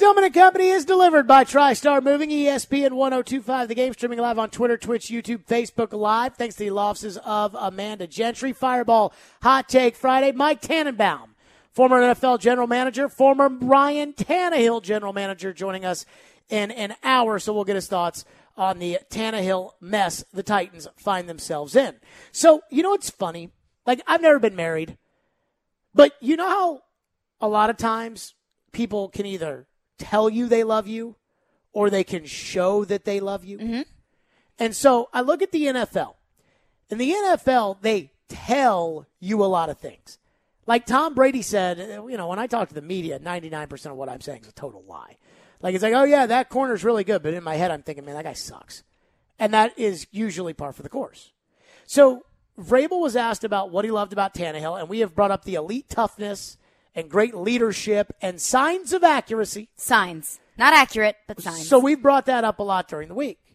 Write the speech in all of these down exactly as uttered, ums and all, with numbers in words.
Stillman and Company is delivered by TriStar Moving, E S P N ten twenty-five. The game streaming live on Twitter, Twitch, YouTube, Facebook Live. Thanks to the law offices of Amanda Gentry. Fireball Hot Take Friday. Mike Tannenbaum, former N F L general manager, former Ryan Tannehill general manager, joining us in an hour. So we'll get his thoughts on the Tannehill mess the Titans find themselves in. So, you know what's funny? Like, I've never been married, but you know how a lot of times people can either tell you they love you or they can show that they love you. Mm-hmm. And so I look at the N F L. In the N F L, they tell you a lot of things. Like Tom Brady said, you know, when I talk to the media, ninety-nine percent of what I'm saying is a total lie. Like, it's like, oh, yeah, that corner's really good. But in my head, I'm thinking, man, that guy sucks. And that is usually par for the course. So Vrabel was asked about what he loved about Tannehill, and we have brought up the elite toughness and great leadership and signs of accuracy. Signs. Not accurate, but signs. So we've brought that up a lot during the week.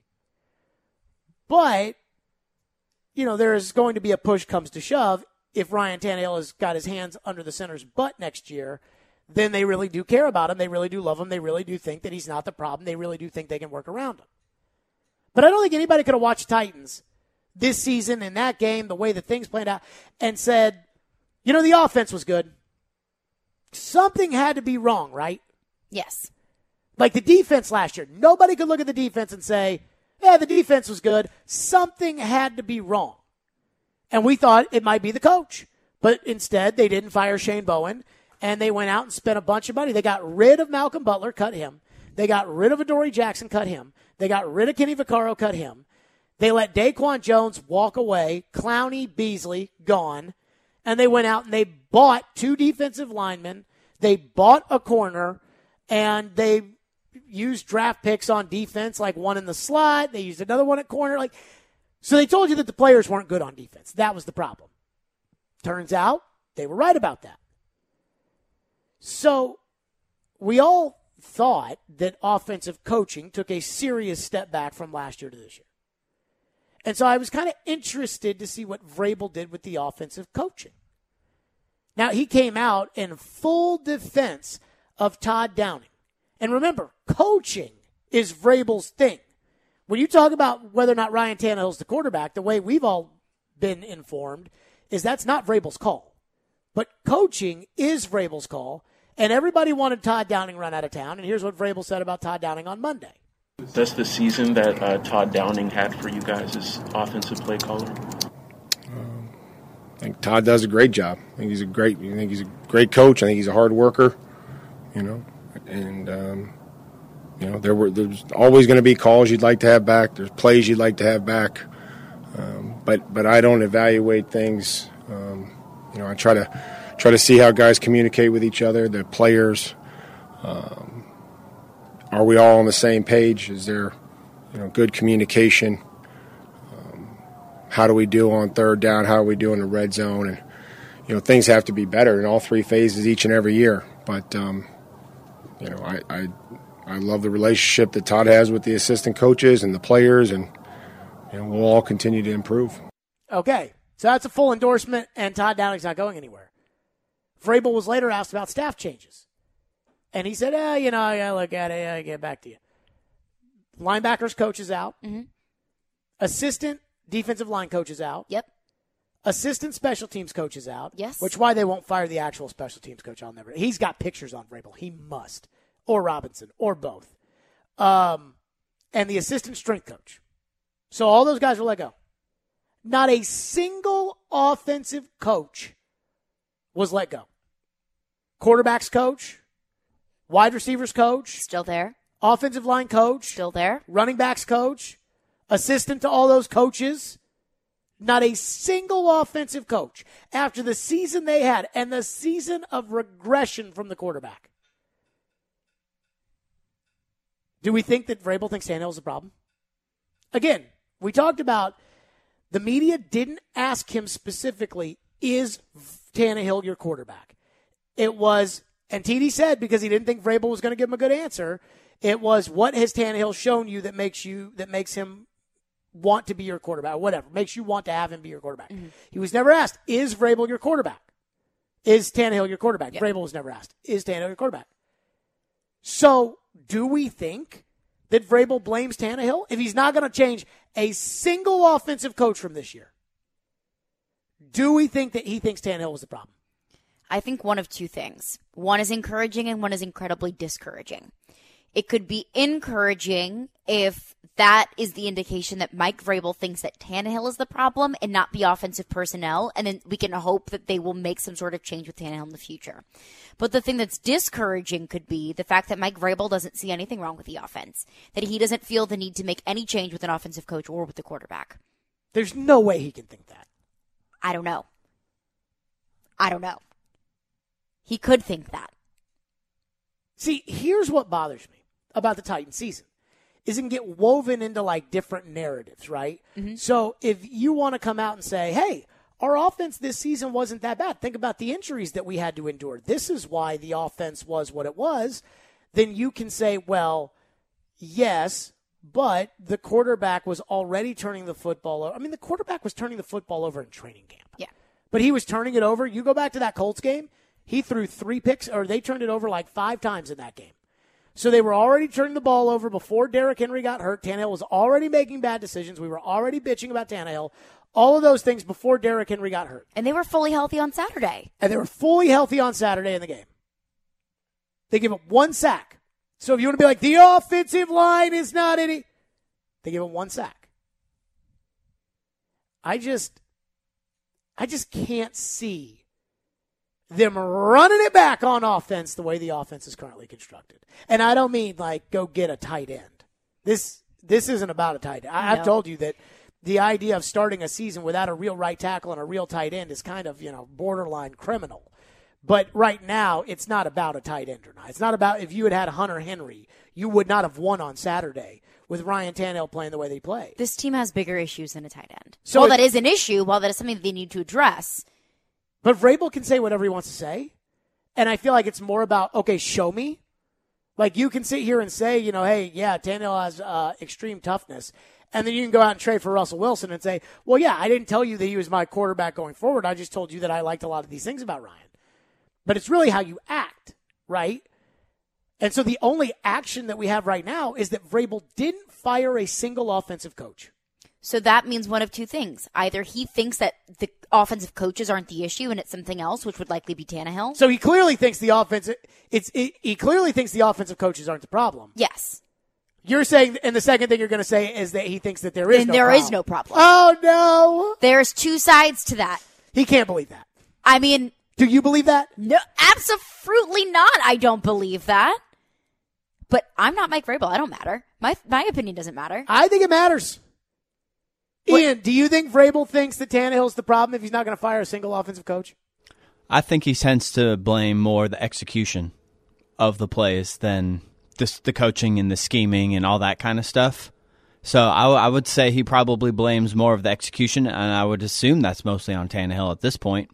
But, you know, there is going to be a push comes to shove. If Ryan Tannehill has got his hands under the center's butt next year, then they really do care about him. They really do love him. They really do think that he's not the problem. They really do think they can work around him. But I don't think anybody could have watched Titans this season in that game, the way that things played out, and said, you know, the offense was good. Something had to be wrong, right? Yes. Like the defense last year. Nobody could look at the defense and say, yeah, the defense was good. Something had to be wrong. And we thought it might be the coach. But instead, they didn't fire Shane Bowen, and they went out and spent a bunch of money. They got rid of Malcolm Butler, cut him. They got rid of Adoree Jackson, cut him. They got rid of Kenny Vaccaro, cut him. They let Daquan Jones walk away. Clowney, Beasley, gone. And they went out and they bought two defensive linemen. They bought a corner, and they used draft picks on defense, like one in the slot. They used another one at corner. Like, so they told you that the players weren't good on defense. That was the problem. Turns out they were right about that. So we all thought that offensive coaching took a serious step back from last year to this year. And so I was kind of interested to see what Vrabel did with the offensive coaching. Now, he came out in full defense of Todd Downing. And remember, coaching is Vrabel's thing. When you talk about whether or not Ryan Tannehill's the quarterback, the way we've all been informed is that's not Vrabel's call. But coaching is Vrabel's call, and everybody wanted Todd Downing run out of town. And here's what Vrabel said about Todd Downing on Monday. That's the season that uh, Todd Downing had for you guys as offensive play caller? Um, I think Todd does a great job. I think he's a great. I think he's a great coach. I think he's a hard worker. You know, and um, you know there were there's always going to be calls you'd like to have back. There's plays you'd like to have back. Um, but but I don't evaluate things. Um, you know, I try to try to see how guys communicate with each other, the players. Um, Are we all on the same page? Is there, you know, good communication? Um, how do we do on third down? How do we do in the red zone? And, you know, things have to be better in all three phases each and every year. But, um, you know, I, I I love the relationship that Todd has with the assistant coaches and the players, and, you know, we'll all continue to improve. Okay, so that's a full endorsement, and Todd Downing's not going anywhere. Vrabel was later asked about staff changes. And he said, eh, you know, I got to look at it. I get back to you. Linebackers coach is out. Mm-hmm. Assistant defensive line coach is out. Yep. Assistant special teams coach is out. Yes. Which why they won't fire the actual special teams coach. I'll never. He's got pictures on Vrabel. He must. Or Robinson. Or both. Um, and the assistant strength coach. So all those guys were let go. Not a single offensive coach was let go. Quarterbacks coach. Wide receivers coach. Still there. Offensive line coach. Still there. Running backs coach. Assistant to all those coaches. Not a single offensive coach after the season they had and the season of regression from the quarterback. Do we think that Vrabel thinks Tannehill is a problem? Again, we talked about the media didn't ask him specifically, is Tannehill your quarterback? It was, and T D said, because he didn't think Vrabel was going to give him a good answer, it was, what has Tannehill shown you that makes you that makes him want to be your quarterback, or whatever, makes you want to have him be your quarterback. Mm-hmm. He was never asked, is Vrabel your quarterback? Is Tannehill your quarterback? Yeah. Vrabel was never asked, is Tannehill your quarterback? So do we think that Vrabel blames Tannehill if he's not going to change a single offensive coach from this year? Do we think that he thinks Tannehill was the problem? I think one of two things. One is encouraging and one is incredibly discouraging. It could be encouraging if that is the indication that Mike Vrabel thinks that Tannehill is the problem and not the offensive personnel, and then we can hope that they will make some sort of change with Tannehill in the future. But the thing that's discouraging could be the fact that Mike Vrabel doesn't see anything wrong with the offense, that he doesn't feel the need to make any change with an offensive coach or with the quarterback. There's no way he can think that. I don't know. I don't know. He could think that. See, here's what bothers me about the Titans season is it can get woven into like different narratives, right? Mm-hmm. So if you want to come out and say, hey, our offense this season wasn't that bad. Think about the injuries that we had to endure. This is why the offense was what it was. Then you can say, well, yes, but the quarterback was already turning the football over. I mean, the quarterback was turning the football over in training camp. Yeah. But he was turning it over. You go back to that Colts game, he threw three picks, or they turned it over like five times in that game. So they were already turning the ball over before Derrick Henry got hurt. Tannehill was already making bad decisions. We were already bitching about Tannehill. All of those things before Derrick Henry got hurt. And they were fully healthy on Saturday. And they were fully healthy on Saturday in the game. They give up one sack. So if you want to be like, the offensive line is not any, they give up one sack. I just, I just can't see them running it back on offense the way the offense is currently constructed. And I don't mean like go get a tight end. This this isn't about a tight end. I, no. I've told you that the idea of starting a season without a real right tackle and a real tight end is kind of, you know, borderline criminal. But right now, it's not about a tight end or not. It's not about if you had had Hunter Henry, you would not have won on Saturday with Ryan Tannehill playing the way they play. This team has bigger issues than a tight end. So while it, that is an issue, while that is something that they need to address. But Vrabel can say whatever he wants to say. And I feel like it's more about, okay, show me. Like you can sit here and say, you know, hey, yeah, Tannehill has uh, extreme toughness. And then you can go out and trade for Russell Wilson and say, well, yeah, I didn't tell you that he was my quarterback going forward. I just told you that I liked a lot of these things about Ryan. But it's really how you act, right? And so the only action that we have right now is that Vrabel didn't fire a single offensive coach. So that means one of two things. Either he thinks that the offensive coaches aren't the issue and it's something else, which would likely be Tannehill. So he clearly thinks the offense it's it, he clearly thinks the offensive coaches aren't the problem. Yes. You're saying, and the second thing you're going to say is that he thinks that there is and no there problem. is no problem. Oh, no. There's two sides to that. He can't believe that. I mean, do you believe that? No, absolutely not. I don't believe that. But I'm not Mike Vrabel. I don't matter. My my opinion doesn't matter. I think it matters. What? Ian, do you think Vrabel thinks that Tannehill's the problem if he's not going to fire a single offensive coach? I think he tends to blame more the execution of the plays than the, the coaching and the scheming and all that kind of stuff. So I, w- I would say he probably blames more of the execution, and I would assume that's mostly on Tannehill at this point.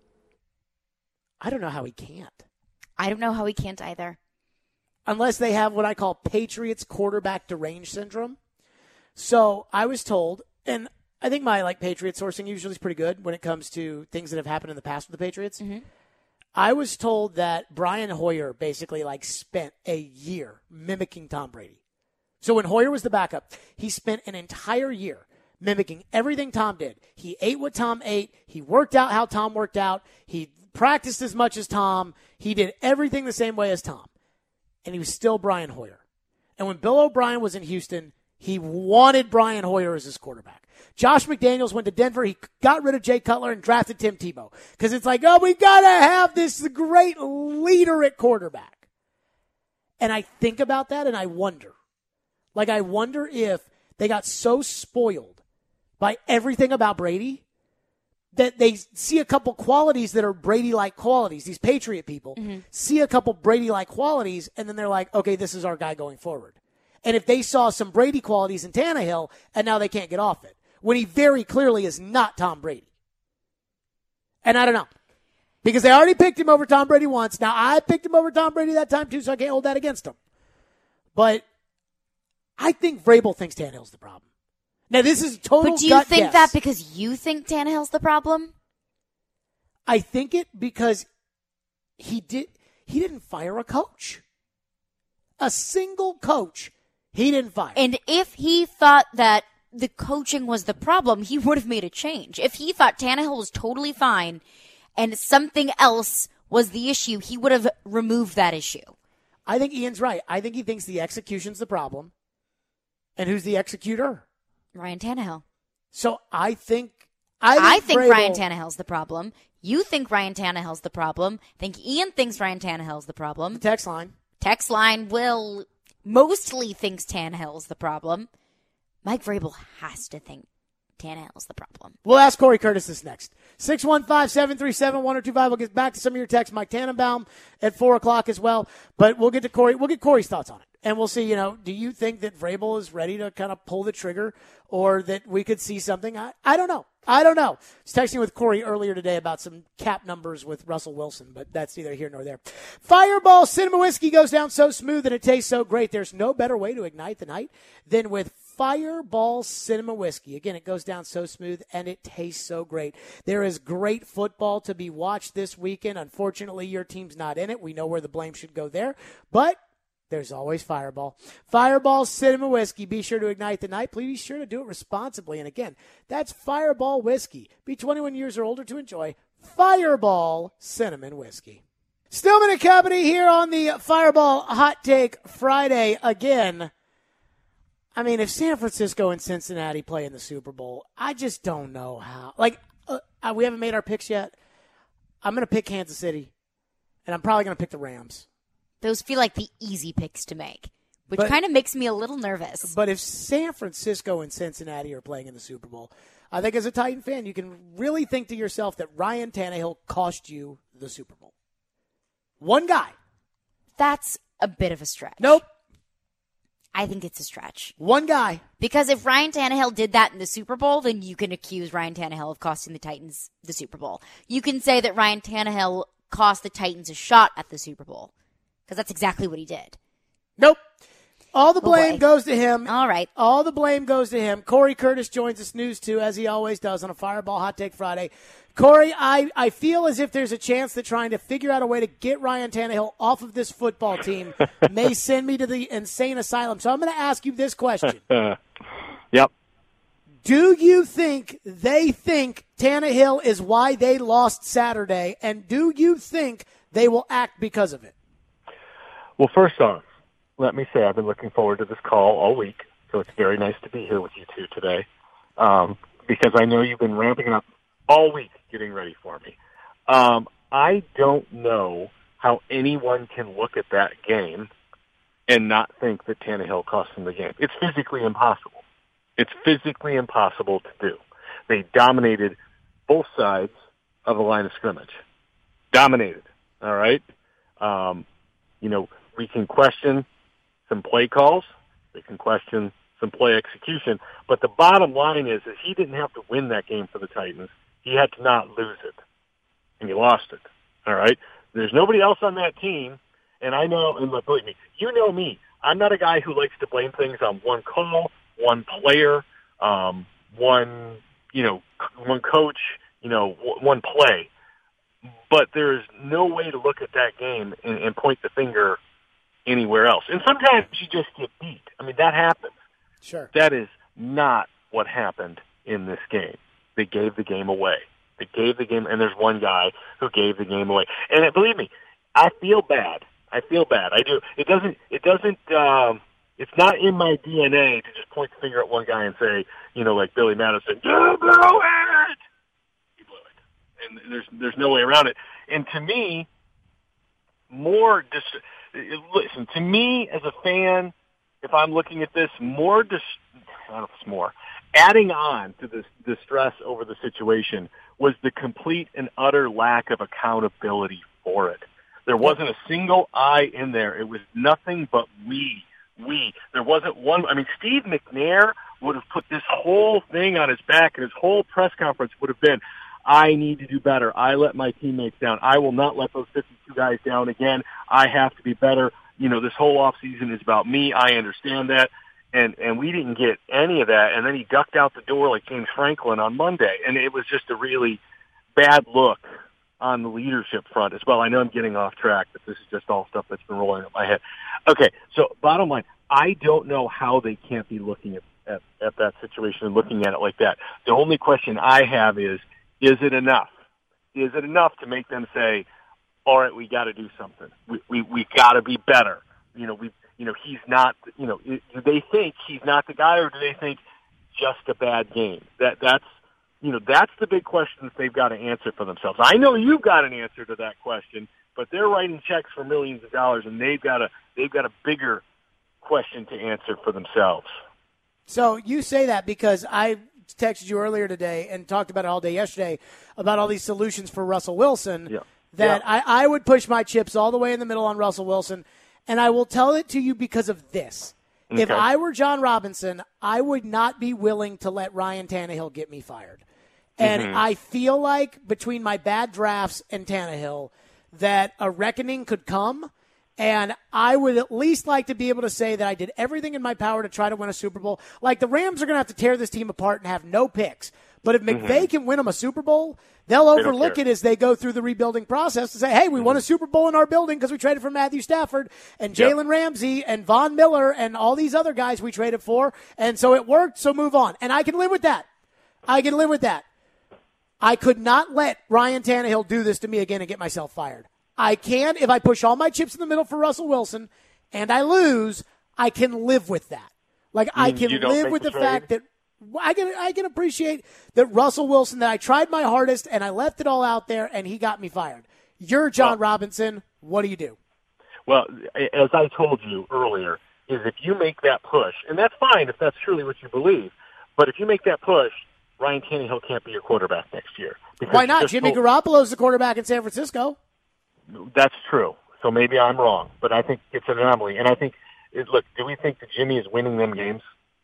I don't know how he can't. I don't know how he can't either. Unless they have what I call Patriots quarterback deranged syndrome. So I was told, and I think my like Patriots sourcing usually is pretty good when it comes to things that have happened in the past with the Patriots. Mm-hmm. I was told that Brian Hoyer basically like spent a year mimicking Tom Brady. So when Hoyer was the backup, he spent an entire year mimicking everything Tom did. He ate what Tom ate. He worked out how Tom worked out. He practiced as much as Tom. He did everything the same way as Tom. And he was still Brian Hoyer. And when Bill O'Brien was in Houston, he wanted Brian Hoyer as his quarterback. Josh McDaniels went to Denver. He got rid of Jay Cutler and drafted Tim Tebow. Because it's like, oh, we got to have this great leader at quarterback. And I think about that and I wonder. Like, I wonder if they got so spoiled by everything about Brady that they see a couple qualities that are Brady-like qualities. These Patriot people mm-hmm. see a couple Brady-like qualities, and then they're like, okay, this is our guy going forward. And if they saw some Brady qualities in Tannehill, and now they can't get off it, when he very clearly is not Tom Brady. And I don't know. Because they already picked him over Tom Brady once. Now, I picked him over Tom Brady that time, too, so I can't hold that against him. But I think Vrabel thinks Tannehill's the problem. Now, this is total But do you gut think guess. that because you think Tannehill's the problem? I think it because he did he didn't fire a coach. a single coach he didn't fire. And if he thought that the coaching was the problem, he would have made a change. If he thought Tannehill was totally fine and something else was the issue, he would have removed that issue. I think Ian's right. I think he thinks the execution's the problem. And who's the executor? Ryan Tannehill. So I think I think, I think Vrabel, Ryan Tannehill's the problem. You think Ryan Tannehill's the problem. I think Ian thinks Ryan Tannehill's the problem. The text line. Text line will mostly thinks Tannehill's the problem. Mike Vrabel has to think Tannehill's the problem. We'll ask Corey Curtis this next. six one five, seven three seven, one oh two five. We'll get back to some of your texts. Mike Tannenbaum at four o'clock as well. But we'll get to Corey. We'll get Corey's thoughts on it. And we'll see, you know, do you think that Vrabel is ready to kind of pull the trigger or that we could see something? I, I don't know. I don't know. I was texting with Corey earlier today about some cap numbers with Russell Wilson, but that's neither here nor there. Fireball Cinema Whiskey goes down so smooth and it tastes so great. There's no better way to ignite the night than with Fireball Cinema Whiskey. Again, it goes down so smooth and it tastes so great. There is great football to be watched this weekend. Unfortunately, your team's not in it. We know where the blame should go there, but there's always Fireball. Fireball Cinema Whiskey. Be sure to ignite the night. Please be sure to do it responsibly. And again, that's Fireball Whiskey. Be twenty-one years or older to enjoy Fireball Cinnamon Whiskey. Stillman and Company here on the Fireball Hot Take Friday again. I mean, if San Francisco and Cincinnati play in the Super Bowl, I just don't know how. Like, uh, we haven't made our picks yet. I'm going to pick Kansas City, and I'm probably going to pick the Rams. Those feel like the easy picks to make, which But- kind of makes me a little nervous. But if San Francisco and Cincinnati are playing in the Super Bowl, I think as a Titan fan, you can really think to yourself that Ryan Tannehill cost you the Super Bowl. One guy. That's a bit of a stretch. Nope. I think it's a stretch. One guy. Because if Ryan Tannehill did that in the Super Bowl, then you can accuse Ryan Tannehill of costing the Titans the Super Bowl. You can say that Ryan Tannehill cost the Titans a shot at the Super Bowl. Because that's exactly what he did. Nope. All the blame boy. goes to him. All right. All the blame goes to him. Corey Curtis joins us news too, as he always does on a Fireball Hot Take Friday. Corey, I, I feel as if there's a chance that trying to figure out a way to get Ryan Tannehill off of this football team may send me to the insane asylum. So I'm going to ask you this question. Yep. Do you think they think Tannehill is why they lost Saturday, and do you think they will act because of it? Well, first off, let me say I've been looking forward to this call all week, so it's very nice to be here with you two today, um, because I know you've been ramping it up all week getting ready for me. Um, I don't know how anyone can look at that game and not think that Tannehill cost them the game. It's physically impossible. It's physically impossible to do. They dominated both sides of the line of scrimmage. Dominated, all right? Um, you know, we can question some play calls. We can question some play execution. But the bottom line is that he didn't have to win that game for the Titans. He had to not lose it. And he lost it. All right? There's nobody else on that team. And I know, and believe me, you know me. I'm not a guy who likes to blame things on one call, one player, um, one, you know, one coach, you know, one play. But there's no way to look at that game and, and point the finger anywhere else. And sometimes you just get beat. I mean, that happens. Sure. That is not what happened in this game. They gave the game away. They gave the game, and there's one guy who gave the game away. And it, believe me, I feel bad. I feel bad. I do. It doesn't, it doesn't, um, it's not in my D N A to just point the finger at one guy and say, you know, like Billy Madison, you blew it! He blew it. And there's, there's no way around it. And to me, more dis- listen, to me as a fan, if I'm looking at this, more dis- I don't know if it's more, adding on to this distress over the situation was the complete and utter lack of accountability for it. There wasn't a single I in there. It was nothing but we, we. There wasn't one. I mean, Steve McNair would have put this whole thing on his back, and his whole press conference would have been, I need to do better. I let my teammates down. I will not let those fifty-two guys down again. I have to be better. You know, this whole offseason is about me. I understand that. And and we didn't get any of that. And then he ducked out the door like James Franklin on Monday. And it was just a really bad look on the leadership front as well. I know I'm getting off track, but this is just all stuff that's been rolling in my head. Okay, so bottom line, I don't know how they can't be looking at, at, at that situation and looking at it like that. The only question I have is, is it enough? Is it enough to make them say, all right, we got to do something. We we we got to be better. You know, we you know he's not. You know, do they think he's not the guy, or do they think just a bad game? That that's you know that's the big question that they've got to answer for themselves. I know you've got an answer to that question, but they're writing checks for millions of dollars, and they've got a they've got a bigger question to answer for themselves. So you say that because I texted you earlier today and talked about it all day yesterday about all these solutions for Russell Wilson. Yeah. That yeah. I, I would push my chips all the way in the middle on Russell Wilson, and I will tell it to you because of this. Okay. If I were John Robinson, I would not be willing to let Ryan Tannehill get me fired. And mm-hmm. I feel like between my bad drafts and Tannehill that a reckoning could come, and I would at least like to be able to say that I did everything in my power to try to win a Super Bowl. Like, the Rams are going to have to tear this team apart and have no picks. But if McVay mm-hmm. can win them a Super Bowl, they'll they overlook it as they go through the rebuilding process and say, hey, we mm-hmm. won a Super Bowl in our building because we traded for Matthew Stafford and Jalen yep. Ramsey and Von Miller and all these other guys we traded for. And so it worked, so move on. And I can live with that. I can live with that. I could not let Ryan Tannehill do this to me again and get myself fired. I can, if I push all my chips in the middle for Russell Wilson and I lose, I can live with that. Like, I can live with the trade? fact that I can I can appreciate that Russell Wilson, that I tried my hardest and I left it all out there and he got me fired. You're John well, Robinson. What do you do? Well, as I told you earlier, is if you make that push, and that's fine if that's truly what you believe, but if you make that push, Ryan Tannehill can't be your quarterback next year. Why not? Jimmy told- Garoppolo's the quarterback in San Francisco. That's true. So maybe I'm wrong, but I think it's an anomaly. And I think, look, do we think that Jimmy is winning them games?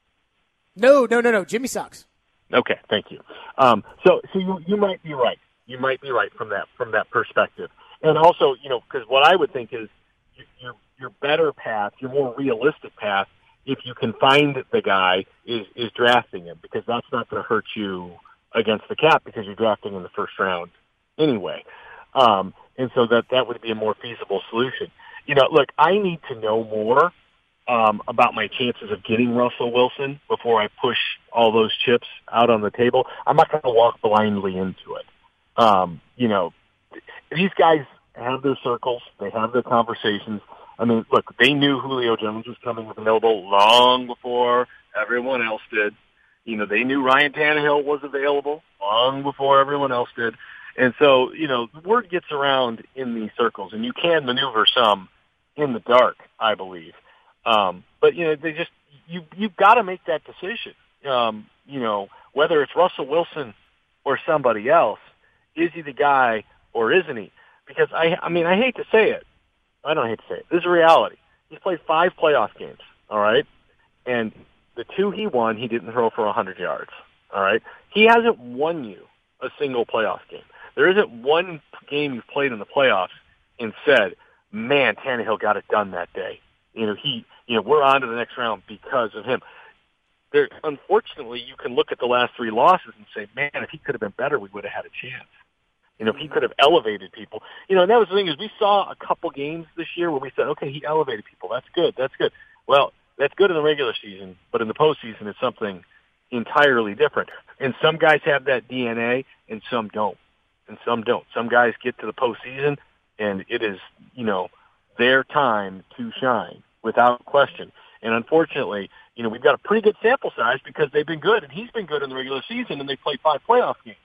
No, no, no, no. Jimmy sucks. Okay, thank you. Um, so, so you you might be right. You might be right from that from that perspective. And also, you know, because what I would think is your your better path, your more realistic path, if you can find the guy, is is drafting him, because that's not going to hurt you against the cap because you're drafting in the first round anyway. Um, and so that that would be a more feasible solution. You know, look, I need to know more Um, about my chances of getting Russell Wilson before I push all those chips out on the table. I'm not going to walk blindly into it. Um, you know, these guys have their circles. They have their conversations. I mean, look, they knew Julio Jones was coming available long before everyone else did. You know, they knew Ryan Tannehill was available long before everyone else did. And so, you know, the word gets around in these circles, and you can maneuver some in the dark, I believe. Um, but, you know, they just, you, you've got to make that decision. Um, you know, whether it's Russell Wilson or somebody else, is he the guy or isn't he? Because I, I mean, I hate to say it. I don't hate to say it. This is reality. He's played five playoff games. All right. And the two he won, he didn't throw for a hundred yards. All right. He hasn't won you a single playoff game. There isn't one game you've played in the playoffs and said, man, Tannehill got it done that day. You know, he, you know, we're on to the next round because of him. There, unfortunately, you can look at the last three losses and say, man, if he could have been better, we would have had a chance. You know, if he could have elevated people. You know, and that was the thing is we saw a couple games this year where we said, okay, he elevated people. That's good. That's good. Well, that's good in the regular season, but in the postseason, it's something entirely different. And some guys have that D N A and some don't. And some don't. Some guys get to the postseason and it is, you know, their time to shine without question. And unfortunately, you know, we've got a pretty good sample size because they've been good, and he's been good in the regular season, and they played five playoff games.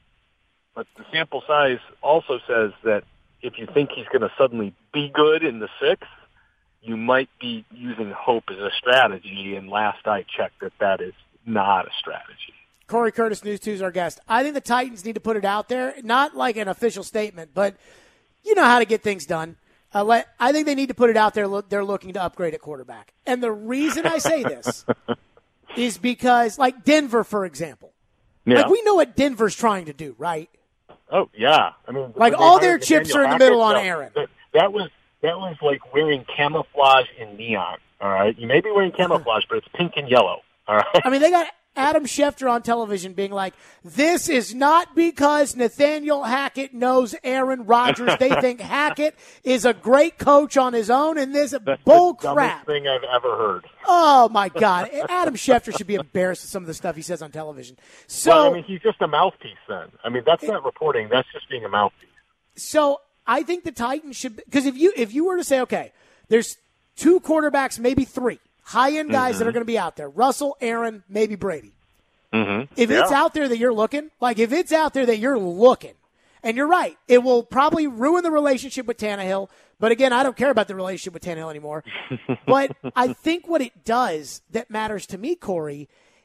But the sample size also says that if you think he's going to suddenly be good in the sixth, you might be using hope as a strategy, and last I checked that that is not a strategy. Corey Curtis, News two, is our guest. I think the Titans need to put it out there, not like an official statement, but you know how to get things done. Uh, let, I think they need to put it out there. Look, they're looking to upgrade at quarterback. And the reason I say this is because, like Denver, for example. Yeah. Like, we know what Denver's trying to do, right? Oh, yeah. I mean, like, all their chips are in the middle on Aaron. That, that was that was like wearing camouflage in neon, all right? You may be wearing camouflage, but it's pink and yellow, all right? I mean, they got Adam Schefter on television being like, this is not because Nathaniel Hackett knows Aaron Rodgers. They think Hackett is a great coach on his own, and this is bull the crap. Dumbest thing I've ever heard. Oh, my God. Adam Schefter should be embarrassed with some of the stuff he says on television. So, well, I mean, he's just a mouthpiece then. I mean, that's not reporting. That's just being a mouthpiece. So I think the Titans should – because if you, if you were to say, okay, there's two quarterbacks, maybe three, high-end guys mm-hmm. that are going to be out there, Russell, Aaron, maybe Brady. Mm-hmm. If yeah. it's out there that you're looking, like if it's out there that you're looking, and you're right, it will probably ruin the relationship with Tannehill. But again, I don't care about the relationship with Tannehill anymore. But I think what it does that matters to me, Corey,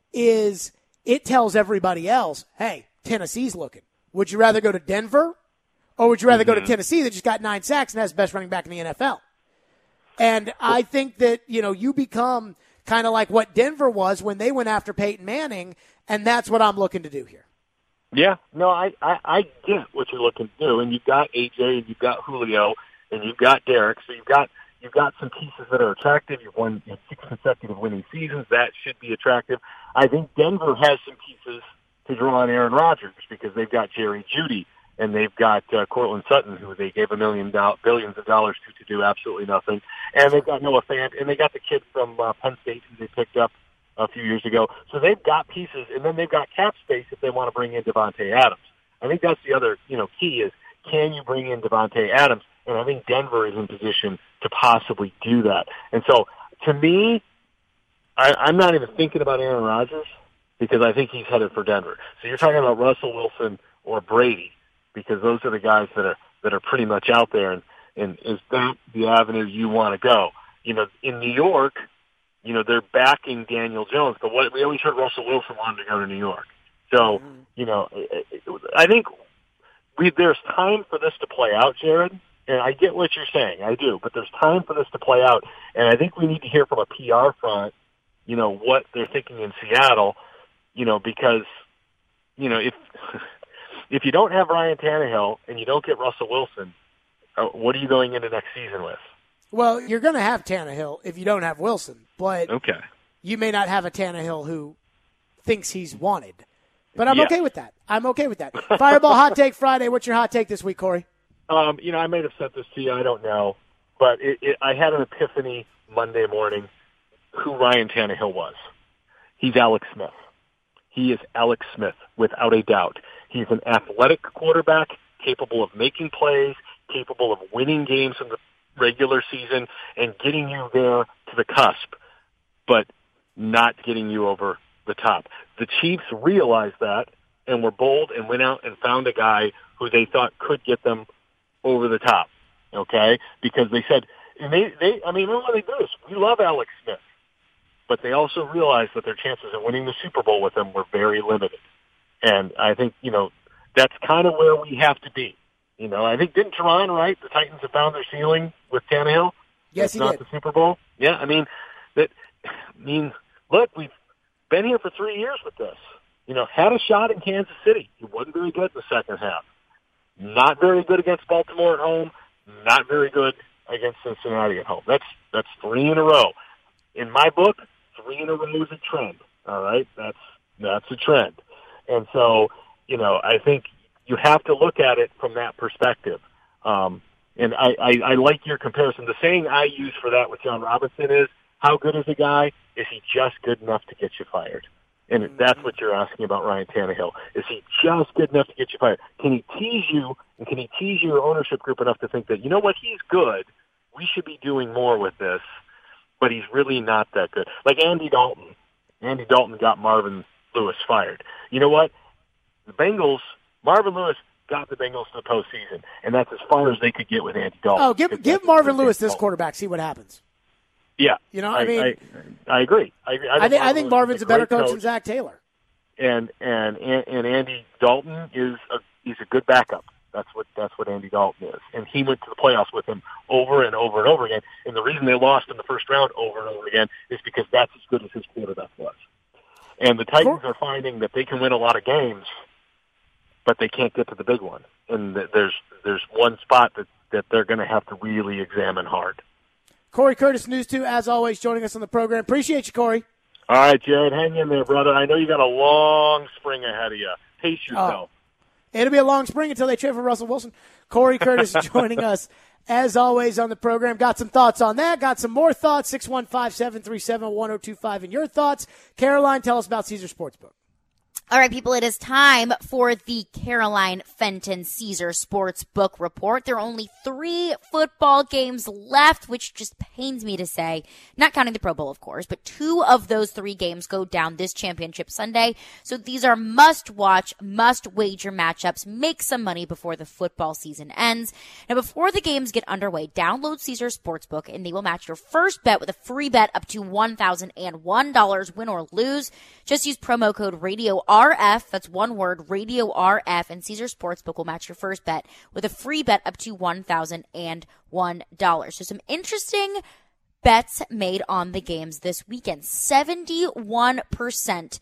is it tells everybody else, hey, Tennessee's looking. Would you rather go to Denver, or would you rather mm-hmm. go to Tennessee that just got nine sacks and has the best running back in the N F L? And I think that, you know, you become kind of like what Denver was when they went after Peyton Manning, and that's what I'm looking to do here. Yeah, no, I, I, I get what you're looking to do, and you've got A J, and you've got Julio, and you've got Derek, so you've got you've got some pieces that are attractive. You've won you know, six consecutive winning seasons. That should be attractive. I think Denver has some pieces to draw on Aaron Rodgers because they've got Jerry Jeudy, and they've got uh, Cortland Sutton, who they gave a million do- billions of dollars to to do absolutely nothing, and they've got Noah Fant, and they got the kid from uh, Penn State who they picked up a few years ago. So they've got pieces, and then they've got cap space if they want to bring in Devontae Adams. I think that's the other, you know, key is can you bring in Devontae Adams? And I think Denver is in position to possibly do that. And so, to me, I, I'm not even thinking about Aaron Rodgers because I think he's headed for Denver. So you're talking about Russell Wilson or Brady because those are the guys that are that are pretty much out there. And, and is that the avenue you want to go? You know, in New York, you know, they're backing Daniel Jones, but what we always heard Russell Wilson wanted to go to New York. So, mm-hmm. you know, I think we there's time for this to play out, Jared, and I get what you're saying. I do, but there's time for this to play out, and I think we need to hear from a P R front, you know, what they're thinking in Seattle, you know, because, you know, if if you don't have Ryan Tannehill and you don't get Russell Wilson, uh, what are you going into next season with? Well, you're going to have Tannehill if you don't have Wilson, but okay. you may not have a Tannehill who thinks he's wanted. But I'm yeah. okay with that. I'm okay with that. Fireball Hot Take Friday. What's your hot take this week, Corey? Um, you know, I may have sent this to you. I don't know. But it, it, I had an epiphany Monday morning who Ryan Tannehill was. He's Alex Smith. He is Alex Smith, without a doubt. He's an athletic quarterback, capable of making plays, capable of winning games in the regular season and getting you there to the cusp, but not getting you over the top. The Chiefs realized that and were bold and went out and found a guy who they thought could get them over the top, okay? Because they said, and they, they I mean, remember when they do this, we love Alex Smith, but they also realized that their chances of winning the Super Bowl with him were very limited. And I think, you know, that's kind of where we have to be. You know, I think didn't Teron, right? The Titans have found their ceiling with Tannehill. Yes, he not did. The Super Bowl. Yeah, I mean, that. I mean, look, we've been here for three years with this. You know, had a shot in Kansas City. He wasn't very good in the second half. Not very good against Baltimore at home. Not very good against Cincinnati at home. That's that's three in a row. In my book, three in a row is a trend. All right, that's that's a trend. And so, you know, I think you have to look at it from that perspective. Um, and I, I, I like your comparison. The saying I use for that with John Robinson is, how good is a guy? Is he just good enough to get you fired? And mm-hmm. that's what you're asking about Ryan Tannehill. Is he just good enough to get you fired? Can he tease you, and can he tease your ownership group enough to think that, you know what, he's good, we should be doing more with this, but he's really not that good. Like Andy Dalton. Andy Dalton got Marvin Lewis fired. You know what? The Bengals, Marvin Lewis got the Bengals to the postseason, and that's as far as they could get with Andy Dalton. Oh, give give Marvin Lewis this quarterback, see what happens. Yeah, you know, I, I mean, I, I agree. I, I think, I think, I think Marvin's a better coach, coach than Zach Taylor. And and and Andy Dalton is a he's a good backup. That's what that's what Andy Dalton is, and he went to the playoffs with him over and over and over again. And the reason they lost in the first round over and over again is because that's as good as his quarterback was. And the Titans are finding that they can win a lot of games, but they can't get to the big one. And there's there's one spot that, that they're going to have to really examine hard. Corey Curtis, News two, as always, joining us on the program. Appreciate you, Corey. All right, Jared, hang in there, brother. I know you got a long spring ahead of you. Pace yourself. Oh, it'll be a long spring until they trade for Russell Wilson. Corey Curtis is joining us, as always, on the program. Got some thoughts on that. Got some more thoughts. six one five, seven three seven, one oh two five. And your thoughts. Caroline, tell us about Caesar Sportsbook. All right, people, it is time for the Caroline Fenton Caesar Sports Book Report. There are only three football games left, which just pains me to say, not counting the Pro Bowl, of course, but two of those three games go down this championship Sunday. So these are must-watch, must-wager matchups. Make some money before the football season ends. Now, before the games get underway, download Caesar Sportsbook, and they will match your first bet with a free bet up to one thousand one dollars, win or lose. Just use promo code Radio R F, that's one word, Radio R F, and Caesar Sportsbook will match your first bet with a free bet up to one thousand one dollars. So some interesting bets made on the games this weekend. seventy-one percent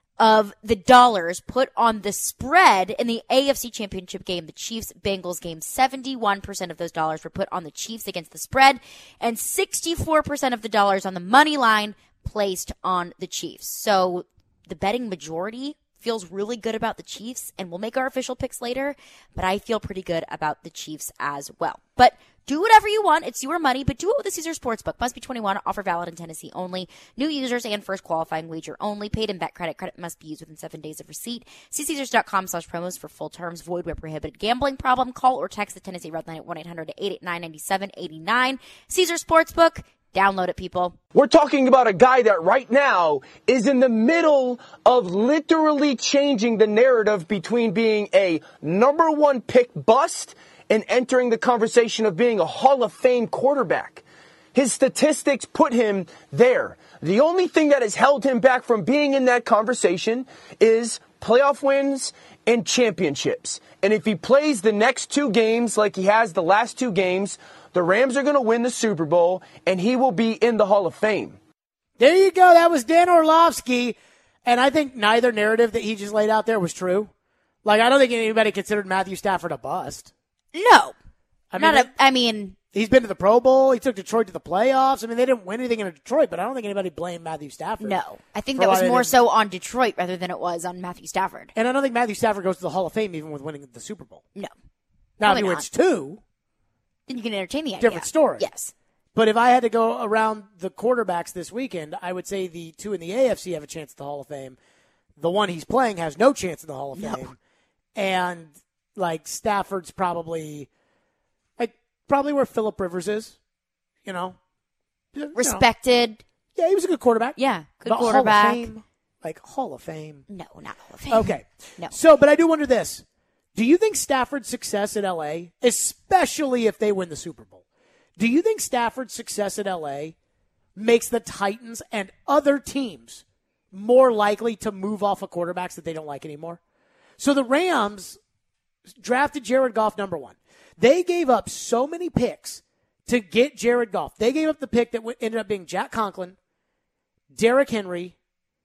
of the dollars put on the spread in the A F C Championship game, the Chiefs-Bengals game. seventy-one percent of those dollars were put on the Chiefs against the spread, and sixty-four percent of the dollars on the money line placed on the Chiefs. So the betting majority feels really good about the Chiefs, and we'll make our official picks later, but I feel pretty good about the Chiefs as well. But do whatever you want. It's your money, but do it with the Caesar Sportsbook. Must be twenty-one. Offer valid in Tennessee only. New users and first qualifying wager only. Paid in bet credit. Credit must be used within seven days of receipt. See Caesars.com slash promos for full terms. Void where prohibited. Gambling problem? Call or text the Tennessee Red Line at one eight hundred, eight eight nine, nine seven eight nine. Caesar Sportsbook. Download it, people. We're talking about a guy that right now is in the middle of literally changing the narrative between being a number one pick bust and entering the conversation of being a Hall of Fame quarterback. His statistics put him there. The only thing that has held him back from being in that conversation is playoff wins and championships. And if he plays the next two games like he has the last two games, the Rams are going to win the Super Bowl, and he will be in the Hall of Fame. There you go. That was Dan Orlovsky. And I think neither narrative that he just laid out there was true. Like, I don't think anybody considered Matthew Stafford a bust. No. I mean, Not a, I mean, he's been to the Pro Bowl. He took Detroit to the playoffs. I mean, they didn't win anything in Detroit, but I don't think anybody blamed Matthew Stafford. No. I think for that was why they more didn't- so on Detroit rather than it was on Matthew Stafford. And I don't think Matthew Stafford goes to the Hall of Fame even with winning the Super Bowl. No. Now, Probably if he not. wins two, Then you can entertain the idea. different story. Yes. But if I had to go around the quarterbacks this weekend, I would say the two in the A F C have a chance at the Hall of Fame. The one he's playing has no chance in the Hall of No. Fame. And, like, Stafford's probably, like, probably where Phillip Rivers is, you know. You know. Respected. Yeah, he was a good quarterback. Yeah. Good But quarterback. Hall of Fame, like, Hall of Fame. No, not Hall of Fame. Okay. No. So, but I do wonder this. Do you think Stafford's success at L A, especially if they win the Super Bowl, do you think Stafford's success at L A makes the Titans and other teams more likely to move off of quarterbacks that they don't like anymore? So the Rams drafted Jared Goff number one. They gave up so many picks to get Jared Goff. They gave up the pick that ended up being Jack Conklin, Derrick Henry,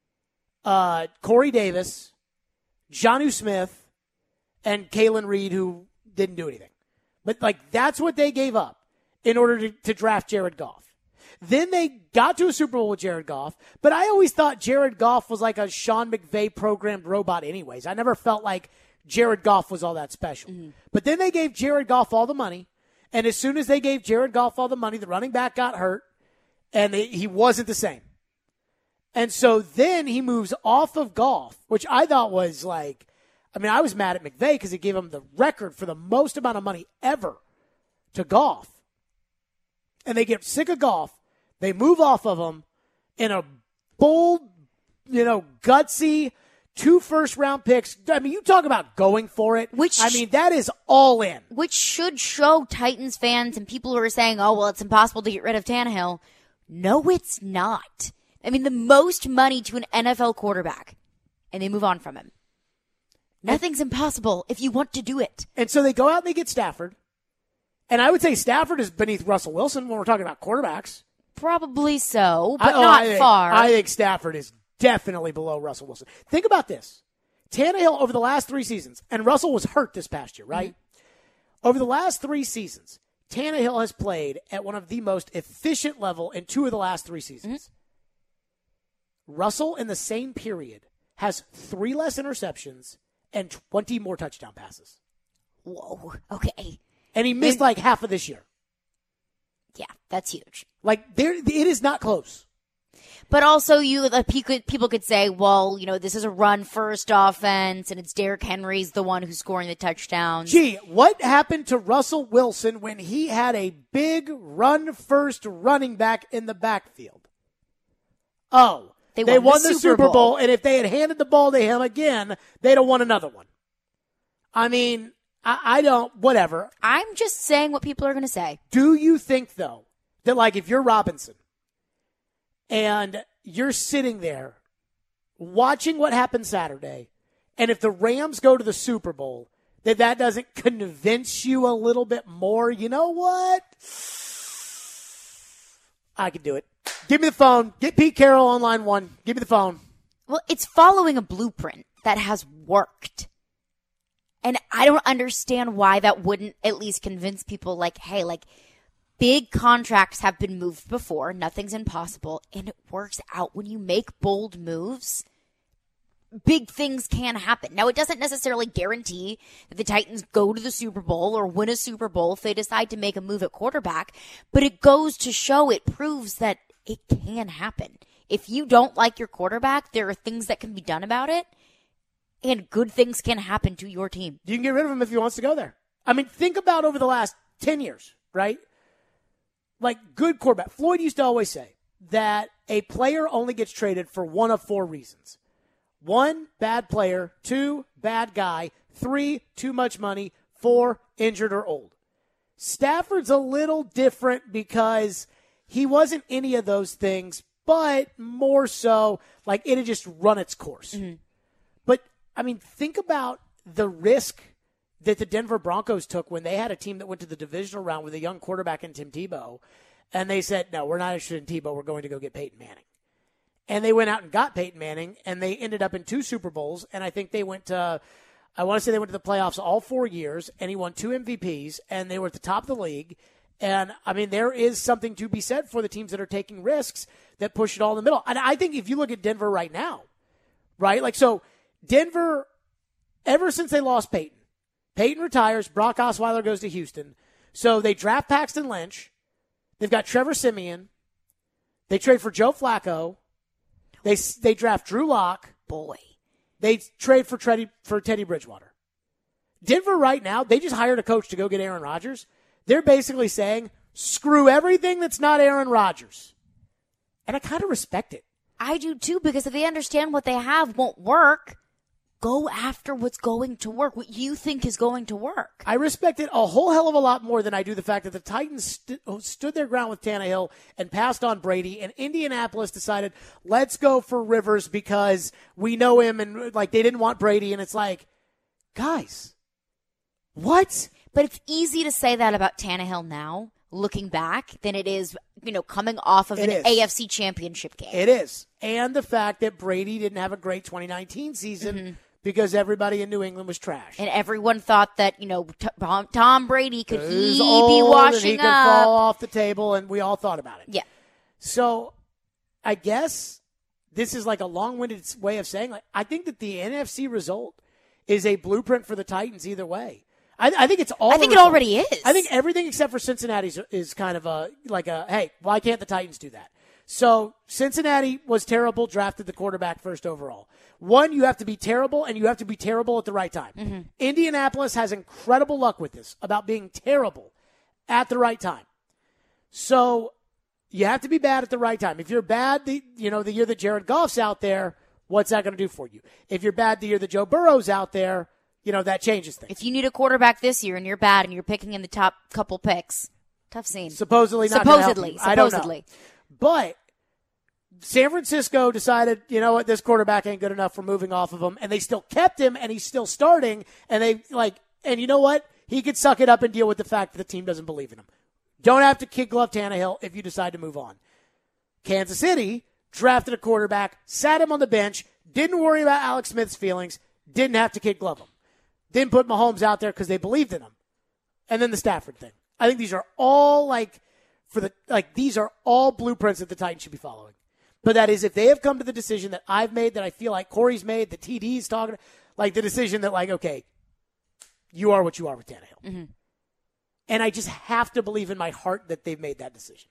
uh, Corey Davis, Jonnu Smith, and Kalen Reed, who didn't do anything. But, like, that's what they gave up in order to, to draft Jared Goff. Then they got to a Super Bowl with Jared Goff, but I always thought Jared Goff was like a Sean McVay programmed robot anyways. I never felt like Jared Goff was all that special. Mm-hmm. But then they gave Jared Goff all the money, and as soon as they gave Jared Goff all the money, the running back got hurt, and they, he wasn't the same. And so then he moves off of Goff, which I thought was like, I mean, I was mad at McVay because he gave him the record for the most amount of money ever to Goff. And they get sick of Goff. They move off of him in a bold, you know, gutsy, two first-round picks. I mean, you talk about going for it. Which I mean, that is all in. Which should show Titans fans and people who are saying, oh, well, it's impossible to get rid of Tannehill. No, it's not. I mean, the most money to an N F L quarterback, and they move on from him. Nothing's impossible if you want to do it. And so they go out and they get Stafford. And I would say Stafford is beneath Russell Wilson when we're talking about quarterbacks. Probably so, but I, oh, not I think, far. I think Stafford is definitely below Russell Wilson. Think about this. Tannehill over the last three seasons, and Russell was hurt this past year, right? Mm-hmm. Over the last three seasons, Tannehill has played at one of the most efficient level in two of the last three seasons. Russell in the same period has three less interceptions and twenty more touchdown passes. Whoa. Okay. And he missed And- like half of this year. Yeah, that's huge. Like there, it is not close. But also, you like, people people could say, well, you know, this is a run-first offense, and it's Derrick Henry's the one who's scoring the touchdowns. Gee, what happened to Russell Wilson when he had a big run-first running back in the backfield? Oh, They they, won won the the, Super Super Bowl. Bowl, and if they had handed the ball to him again, they'd have won another one. I mean, I, I don't, whatever. I'm just saying what people are going to say. Do you think, though, that, like, if you're Robinson and you're sitting there watching what happened Saturday, and if the Rams go to the Super Bowl, that that doesn't convince you a little bit more? You know what? I can do it. Give me the phone. Get Pete Carroll on line one. Give me the phone. Well, it's following a blueprint that has worked. And I don't understand why that wouldn't at least convince people like, hey, like, big contracts have been moved before. Nothing's impossible. And it works out. When you make bold moves, big things can happen. Now, it doesn't necessarily guarantee that the Titans go to the Super Bowl or win a Super Bowl if they decide to make a move at quarterback. But it goes to show, it proves that it can happen. If you don't like your quarterback, there are things that can be done about it. And good things can happen to your team. You can get rid of him if he wants to go there. I mean, think about over the last ten years, right? Like, good quarterback. Floyd used to always say that a player only gets traded for one of four reasons. One, bad player. Two, bad guy. Three, too much money. Four, injured or old. Stafford's a little different because he wasn't any of those things, but more so, like, it had just run its course. Mm-hmm. But, I mean, think about the risk that the Denver Broncos took when they had a team that went to the divisional round with a young quarterback in Tim Tebow, and they said, no, we're not interested in Tebow. We're going to go get Peyton Manning. And they went out and got Peyton Manning, and they ended up in two Super Bowls, and I think they went to, I want to say they went to the playoffs all four years, and he won two M V Ps, and they were at the top of the league. And, I mean, there is something to be said for the teams that are taking risks that push it all in the middle. And I think if you look at Denver right now, right, like, so Denver, ever since they lost Peyton, Peyton retires, Brock Osweiler goes to Houston, so they draft Paxton Lynch, they've got Trevor Siemian, they trade for Joe Flacco, They they draft Drew Lock. Boy. They trade for Teddy, for Teddy Bridgewater. Denver right now, they just hired a coach to go get Aaron Rodgers. They're basically saying, screw everything that's not Aaron Rodgers. And I kind of respect it. I do too, because if they understand what they have won't work, go after what's going to work, what you think is going to work. I respect it a whole hell of a lot more than I do the fact that the Titans st- stood their ground with Tannehill and passed on Brady, and Indianapolis decided, let's go for Rivers because we know him, and like they didn't want Brady, and it's like, guys, what? But it's easy to say that about Tannehill now, looking back, than it is, you know, coming off of It an is. A F C championship game. It is. And the fact that Brady didn't have a great twenty nineteen season mm-hmm. because everybody in New England was trash. And everyone thought that, you know, t- Tom Brady, could he He's be old washing and he up? could fall off the table, and we all thought about it. Yeah. So I guess this is like a long-winded way of saying, like, I think that the N F C result is a blueprint for the Titans either way. I, I think it's all. I think it result. already is. I think everything except for Cincinnati is, is kind of a like a hey, why can't the Titans do that? So Cincinnati was terrible, drafted the quarterback first overall. One, you have to be terrible, and you have to be terrible at the right time. Mm-hmm. Indianapolis has incredible luck with this about being terrible at the right time. So you have to be bad at the right time. If you're bad, the you know the year that Jared Goff's out there, what's that going to do for you? If you're bad the year that Joe Burrow's out there, you know, that changes things. If you need a quarterback this year and you're bad and you're picking in the top couple picks, tough scene. Supposedly not Supposedly. gonna help you. I don't know. Supposedly. But San Francisco decided, you know what, this quarterback ain't good enough for moving off of him, and they still kept him, and he's still starting, and they, like, and you know what? He could suck it up and deal with the fact that the team doesn't believe in him. Don't have to kid glove Tannehill if you decide to move on. Kansas City drafted a quarterback, sat him on the bench, didn't worry about Alex Smith's feelings, didn't have to kid glove him. Didn't put Mahomes out there because they believed in him. And then the Stafford thing. I think these are all like for the like these are all blueprints that the Titans should be following. But that is if they have come to the decision that I've made, that I feel like Corey's made, that T D's talking, like the decision that like, okay, you are what you are with Tannehill. Mm-hmm. And I just have to believe in my heart that they've made that decision.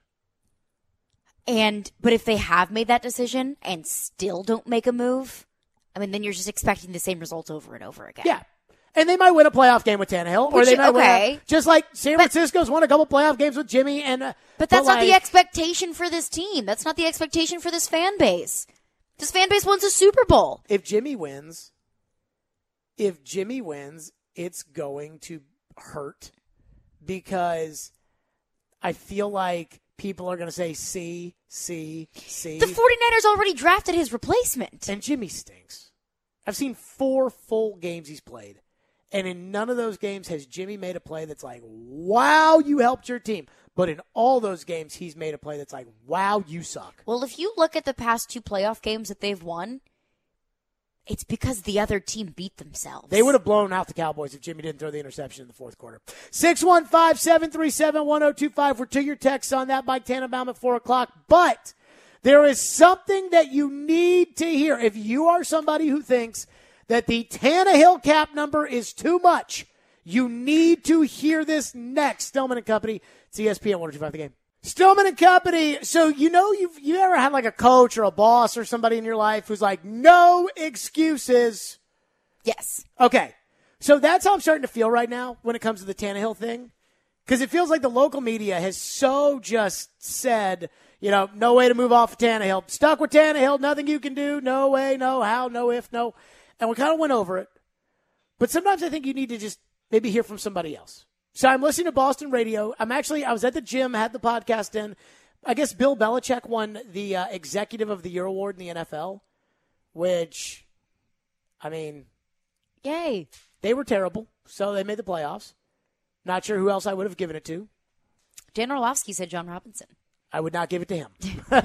And, but if they have made that decision and still don't make a move, I mean, then you're just expecting the same results over and over again. Yeah. And they might win a playoff game with Tannehill, or Which, they might okay. win a, just like San But- Francisco's won a couple playoff games with Jimmy. And uh, But that's not like, the expectation for this team. That's not the expectation for this fan base. This fan base wants a Super Bowl. If Jimmy wins, if Jimmy wins, it's going to hurt because I feel like people are going to say, see, see, see. The 49ers already drafted his replacement. And Jimmy stinks. I've seen four full games he's played. And in none of those games has Jimmy made a play that's like, wow, you helped your team. But in all those games, he's made a play that's like, wow, you suck. Well, if you look at the past two playoff games that they've won, it's because the other team beat themselves. They would have blown out the Cowboys if Jimmy didn't throw the interception in the fourth quarter. six one five, seven three seven, one oh two five. We're to your texts on that. Mike Tannenbaum at four o'clock. But there is something that you need to hear. If you are somebody who thinks that the Tannehill cap number is too much, you need to hear this next. Stillman and Company, it's E S P N one oh two five The Game. Stillman and Company. So, you know, you've, you ever had like a coach or a boss or somebody in your life who's like, no excuses. Yes. Okay. So that's how I'm starting to feel right now when it comes to the Tannehill thing. Because it feels like the local media has so just said, you know, no way to move off of Tannehill. Stuck with Tannehill, nothing you can do. No way, no how, no if, no. And we kind of went over it. But sometimes I think you need to just maybe hear from somebody else. So I'm listening to Boston radio. I'm actually, I was at the gym, had the podcast in. I guess Bill Belichick won the uh, Executive of the Year award in the N F L, which, I mean, Yay. they were terrible. So they made the playoffs. Not sure who else I would have given it to. Dan Orlovsky said John Robinson. I would not give it to him.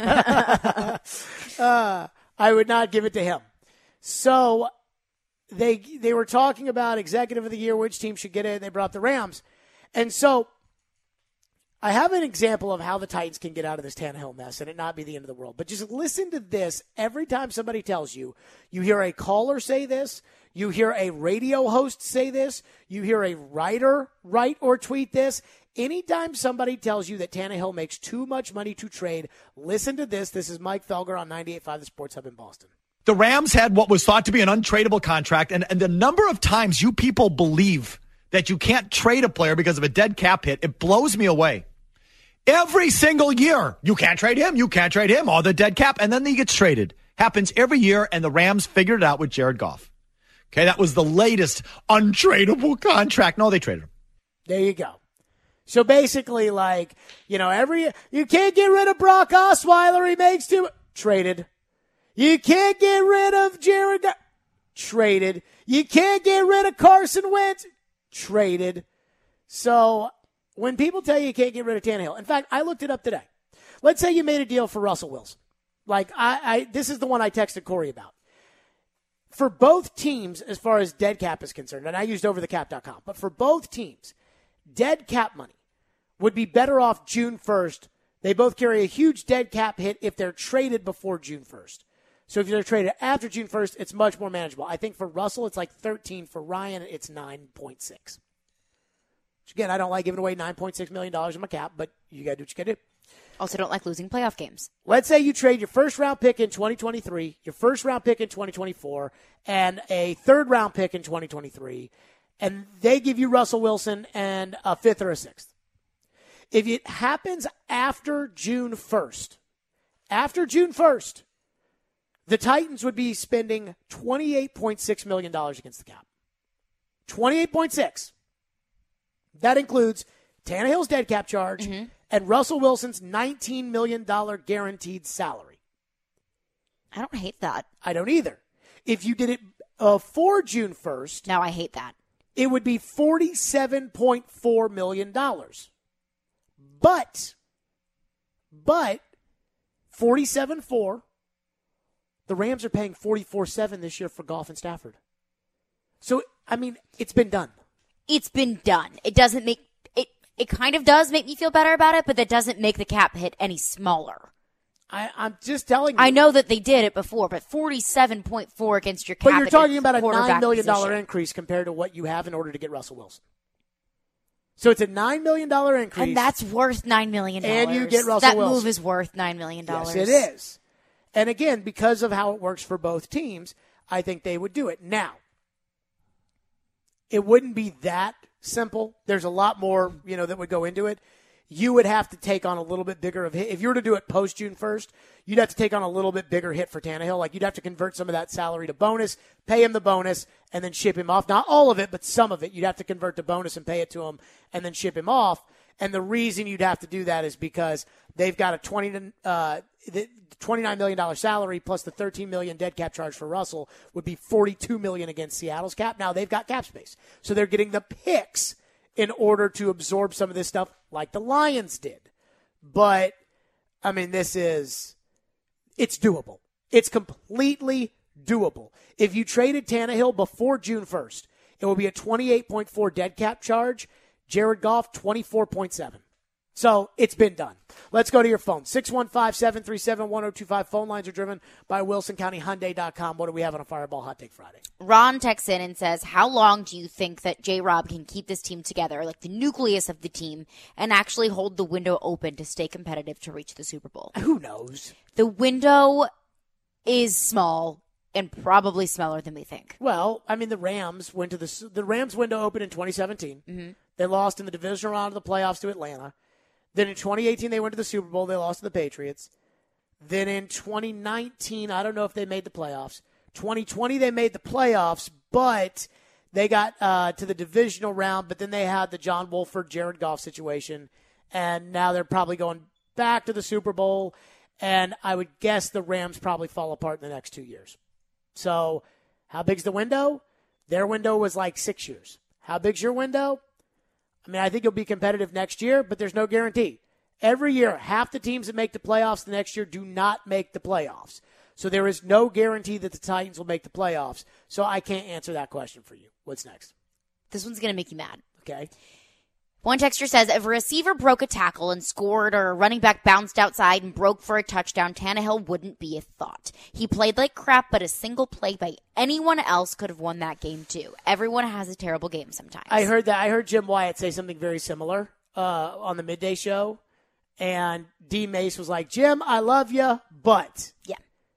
uh, I would not give it to him. So they they were talking about Executive of the Year, which team should get it, and they brought up the Rams. And so I have an example of how the Titans can get out of this Tannehill mess and it not be the end of the world. But just listen to this every time somebody tells you. You hear a caller say this. You hear a radio host say this. You hear a writer write or tweet this. Anytime somebody tells you that Tannehill makes too much money to trade, listen to this. This is Mike Felger on ninety-eight point five The Sports Hub in Boston. The Rams had what was thought to be an untradeable contract, and, and the number of times you people believe that you can't trade a player because of a dead cap hit, it blows me away. Every single year, you can't trade him, you can't trade him, all the dead cap, and then he gets traded. Happens every year, and the Rams figured it out with Jared Goff. Okay, that was the latest untradeable contract. No, they traded him. There you go. So basically, like, you know, every you can't get rid of Brock Osweiler. He makes too traded. You can't get rid of Jared. Go- traded. You can't get rid of Carson Wentz. Traded. So when people tell you you can't get rid of Tannehill, in fact, I looked it up today. Let's say you made a deal for Russell Wilson. Like I, I this is the one I texted Corey about. For both teams, as far as dead cap is concerned, and I used over the cap dot com, but for both teams, dead cap money would be better off June first. They both carry a huge dead cap hit if they're traded before June first. So if they're traded after June first, it's much more manageable. I think for Russell, it's like thirteen. For Ryan, it's nine point six. Which, again, I don't like giving away nine point six million dollars in my cap, but you got to do what you got to do. Also don't like losing playoff games. Let's say you trade your first-round pick in twenty twenty-three, your first-round pick in twenty twenty-four, and a third-round pick in twenty twenty-three, and they give you Russell Wilson and a fifth or a sixth. If it happens after June first, after June first, the Titans would be spending twenty-eight point six million dollars against the cap. twenty-eight point six. That includes Tannehill's dead cap charge mm-hmm. and Russell Wilson's nineteen million dollars guaranteed salary. I don't hate that. I don't either. If you did it uh, for June first. Now I hate that. It would be forty-seven point four million dollars. But, but, forty-seven point four, the Rams are paying forty-four point seven this year for Goff and Stafford. So, I mean, it's been done. It's been done. It doesn't make, it, it kind of does make me feel better about it, but that doesn't make the cap hit any smaller. I, I'm just telling you. I know that they did it before, but forty-seven point four against your cap. But you're talking about a quarterback nine million dollars position. increase compared to what you have in order to get Russell Wilson. So it's a nine million dollars increase. And that's worth nine million dollars. And you get Russell that Wilson. move is worth nine million dollars. Yes, it is. And again, because of how it works for both teams, I think they would do it. Now, it wouldn't be that simple. There's a lot more, you know, that would go into it. You would have to take on a little bit bigger of hit. If you were to do it post June first, you'd have to take on a little bit bigger hit for Tannehill. Like, you'd have to convert some of that salary to bonus, pay him the bonus, and then ship him off. Not all of it, but some of it. You'd have to convert to bonus and pay it to him and then ship him off. And the reason you'd have to do that is because they've got a twenty, uh, the twenty-nine million dollars salary plus the thirteen million dollars dead cap charge for Russell would be forty-two million dollars against Seattle's cap. Now they've got cap space. So they're getting the picks in order to absorb some of this stuff like the Lions did. But, I mean, this is, it's doable. It's completely doable. If you traded Tannehill before June first, it will be a twenty-eight point four dead cap charge. Jared Goff, twenty-four point seven. So it's been done. Let's go to your phone. six one five, seven three seven, one oh two five. Phone lines are driven by Wilson County Hyundai dot com. What do we have on a Fireball Hot Take Friday? Ron texts in and says, how long do you think that J-Rob can keep this team together, like the nucleus of the team, and actually hold the window open to stay competitive to reach the Super Bowl? Who knows? The window is small and probably smaller than we think. Well, I mean, the Rams went to the the Rams window opened in twenty seventeen. Mm-hmm. They lost in the divisional round of the playoffs to Atlanta. Then in twenty eighteen, they went to the Super Bowl. They lost to the Patriots. Then in twenty nineteen, I don't know if they made the playoffs. twenty twenty, they made the playoffs, but they got uh, to the divisional round. But then they had the John Wolford, Jared Goff situation. And now they're probably going back to the Super Bowl. And I would guess the Rams probably fall apart in the next two years. So how big's the window? Their window was like six years. How big's your window? I mean, I think you'll be competitive next year, but there's no guarantee. Every year, half the teams that make the playoffs the next year do not make the playoffs. So there is no guarantee that the Titans will make the playoffs. So I can't answer that question for you. What's next? This one's going to make you mad. Okay. One texter says, if a receiver broke a tackle and scored or a running back bounced outside and broke for a touchdown, Tannehill wouldn't be a thought. He played like crap, but a single play by anyone else could have won that game too. Everyone has a terrible game sometimes. I heard that. I heard Jim Wyatt say something very similar uh, on the midday show. And D. Mace was like, Jim, I love you, but. Yeah.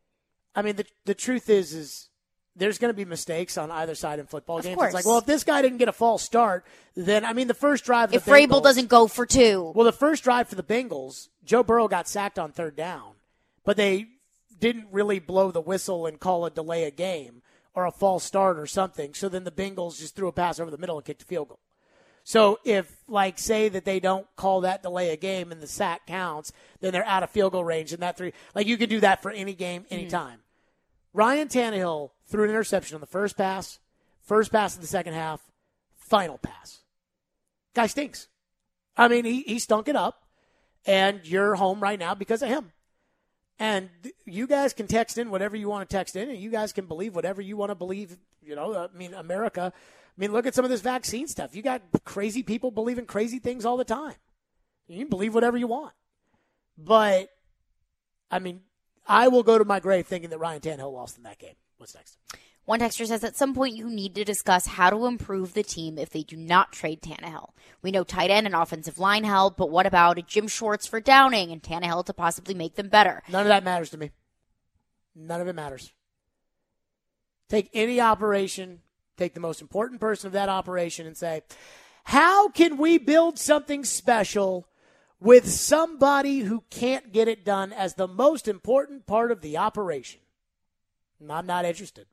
I mean, the the truth is, is there's going to be mistakes on either side in football Of games. course. It's like, well, if this guy didn't get a false start, then, I mean, the first drive of the if Vrabel Bengals, doesn't go for two. Well, the first drive for the Bengals, Joe Burrow got sacked on third down, but they didn't really blow the whistle and call a delay a game or a false start or something. So then the Bengals just threw a pass over the middle and kicked a field goal. So if, like, say that they don't call that delay a game and the sack counts, then they're out of field goal range. And that three, like, you can do that for any game, anytime. Mm-hmm. Ryan Tannehill threw an interception on the first pass, first pass of the second half, final pass. Guy stinks. I mean, he, he stunk it up, and you're home right now because of him. And you guys can text in whatever you want to text in, and you guys can believe whatever you want to believe. You know, I mean, America. I mean, look at some of this vaccine stuff. You got crazy people believing crazy things all the time. You can believe whatever you want. But, I mean, I will go to my grave thinking that Ryan Tannehill lost in that game. What's next? One texter says, at some point you need to discuss how to improve the team if they do not trade Tannehill. We know tight end and offensive line help, but what about Jim Schwartz for Downing and Tannehill to possibly make them better? None of that matters to me. None of it matters. Take any operation, take the most important person of that operation and say, how can we build something special with somebody who can't get it done as the most important part of the operation? I'm not interested.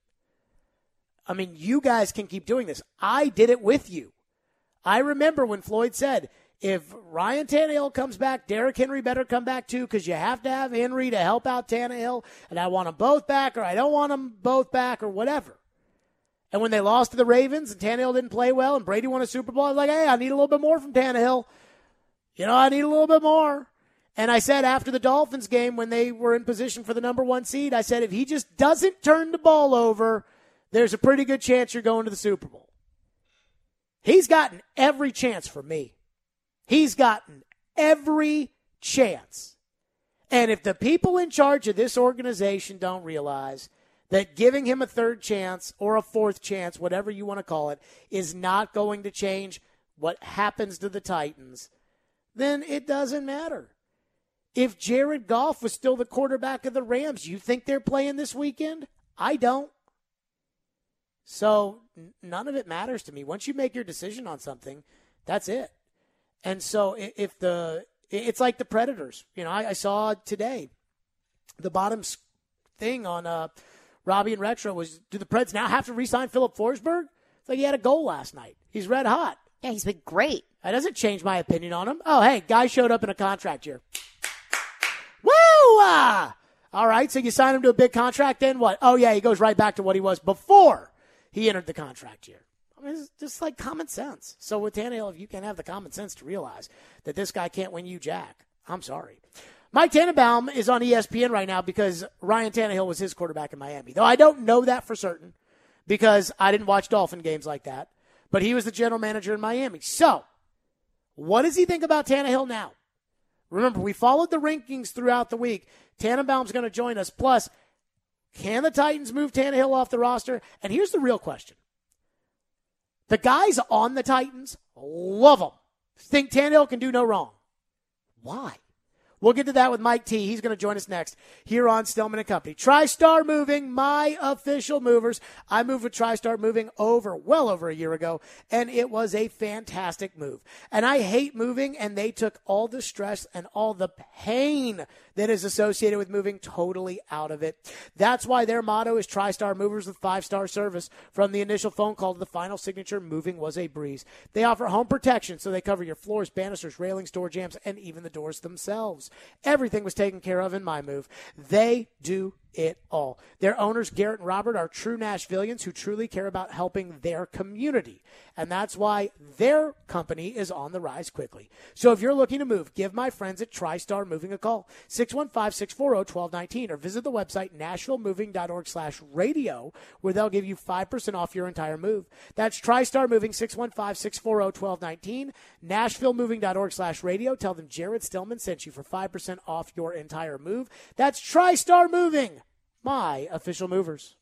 I mean, you guys can keep doing this. I did it with you. I remember when Floyd said, if Ryan Tannehill comes back, Derrick Henry better come back too, because you have to have Henry to help out Tannehill, and I want them both back, or I don't want them both back, or whatever. And when they lost to the Ravens and Tannehill didn't play well and Brady won a Super Bowl, I was like, hey, I need a little bit more from Tannehill. You know, I need a little bit more. And I said after the Dolphins game when they were in position for the number one seed, I said, if he just doesn't turn the ball over, there's a pretty good chance you're going to the Super Bowl. He's gotten every chance for me. He's gotten every chance. And if the people in charge of this organization don't realize that giving him a third chance or a fourth chance, whatever you want to call it, is not going to change what happens to the Titans, then it doesn't matter. If Jared Goff was still the quarterback of the Rams, you think they're playing this weekend? I don't. So n- none of it matters to me. Once you make your decision on something, that's it. And so if the, it's like the Predators. You know, I, I saw today, the bottom thing on uh, Robbie and Retro was, do the Preds now have to re-sign Philip Forsberg? It's like he had a goal last night. He's red hot. Yeah, he's been great. That doesn't change my opinion on him. Oh, hey, guy showed up in a contract year. Woo! Ah! All right, so you sign him to a big contract, then what? Oh, yeah, he goes right back to what he was before he entered the contract year. I mean, it's just like common sense. So with Tannehill, if you can have the common sense to realize that this guy can't win you jack, I'm sorry. Mike Tannenbaum is on E S P N right now because Ryan Tannehill was his quarterback in Miami. Though I don't know that for certain because I didn't watch Dolphin games like that. But he was the general manager in Miami. So what does he think about Tannehill now? Remember, we followed the rankings throughout the week. Tannenbaum's going to join us. Plus, can the Titans move Tannehill off the roster? And here's the real question. The guys on the Titans love him. Think Tannehill can do no wrong. Why? We'll get to that with Mike T. He's going to join us next here on Stillman and Company. TriStar Moving, my official movers. I moved with TriStar Moving over, well over a year ago, and it was a fantastic move. And I hate moving, and they took all the stress and all the pain that is associated with moving totally out of it. That's why their motto is TriStar Movers with five-star service. From the initial phone call to the final signature, moving was a breeze. They offer home protection, so they cover your floors, banisters, railings, door jambs, and even the doors themselves. Everything was taken care of in my move. They do it all. Their owners, Garrett and Robert, are true Nashvillians who truly care about helping their community. And that's why their company is on the rise quickly. So if you're looking to move, give my friends at TriStar Moving a call. six one five, six four zero, one two one nine or visit the website nashvillemoving.org slash radio where they'll give you five percent off your entire move. That's TriStar Moving, six one five, six four zero, one two one nine, nashvillemoving.org slash radio. Tell them Jared Stillman sent you for five percent off your entire move. That's TriStar Moving, my official movers.